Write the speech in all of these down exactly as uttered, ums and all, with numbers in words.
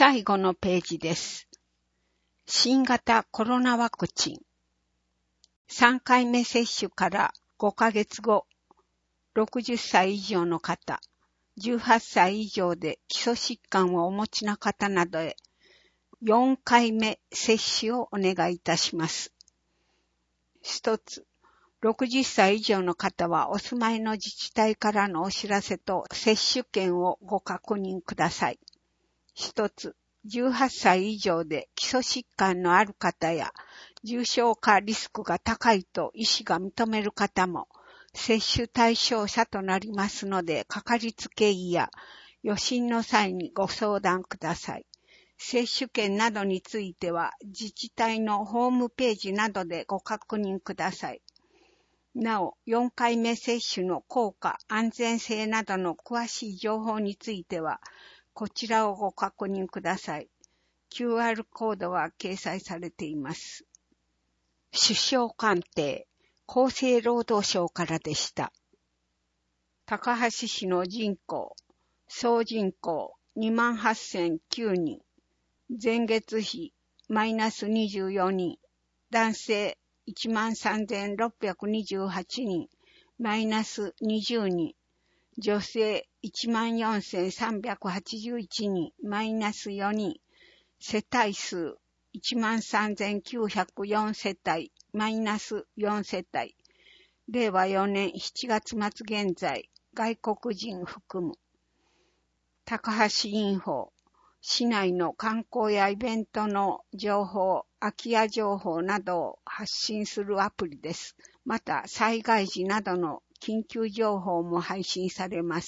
最後のページです。新型コロナワクチン。さんかいめ接種からごかげつご、ろくじゅっさい以上の方、じゅうはっさい以上で基礎疾患をお持ちの方などへ、よんかいめ接種をお願いいたします。一つ、ろくじゅっさい以上の方はお住まいの自治体からのお知らせと接種券をご確認ください。一つ、じゅうはっさい以上で基礎疾患のある方や重症化リスクが高いと医師が認める方も接種対象者となりますので、かかりつけ医や予診の際にご相談ください。接種券などについては自治体のホームページなどでご確認ください。なお、よんかいめ接種の効果、安全性などの詳しい情報については、こちらをご確認ください。キューアール コードは掲載されています。首相官邸、厚生労働省からでした。高梁市の人口、総人口 にまんはっせんきゅうにん、前月比マイナスにじゅうよにん、男性 いちまんさんぜんろっぴゃくにじゅうはちにん、マイナスにじゅうにん、女性 いちまんよんせんさんびゃくはちじゅういちにん、マイナスよにん、世帯数 いちまんさんぜんきゅうひゃくよん 世帯、マイナスよん世帯、れいわよねんしちがつ末現在、外国人含む。高橋インフォ、市内の観光やイベントの情報、空き家情報などを発信するアプリです。また、災害時などの緊急情報も配信されます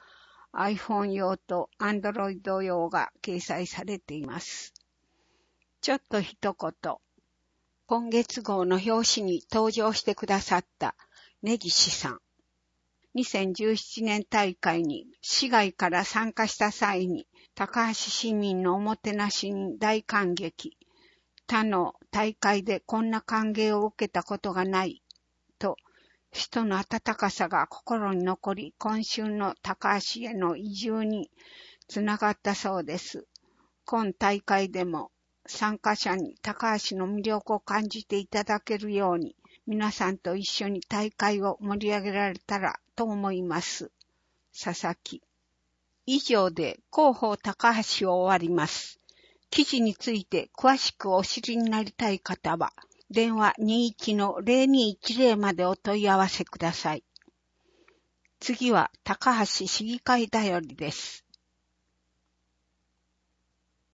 。iPhone 用と Android 用が掲載されています。ちょっと一言。今月号の表紙に登場してくださった根岸さん。にせんじゅうななねん大会に市外から参加した際に高橋市民のおもてなしに大感激。他の大会でこんな歓迎を受けたことがないと人の温かさが心に残り、今週の高橋への移住につながったそうです。今大会でも参加者に高橋の魅力を感じていただけるように、皆さんと一緒に大会を盛り上げられたらと思います。佐々木。以上で広報高橋を終わります。記事について詳しくお知りになりたい方は、電話 にじゅういちのゼロにいちゼロ までお問い合わせください。次は高橋市議会だよりです。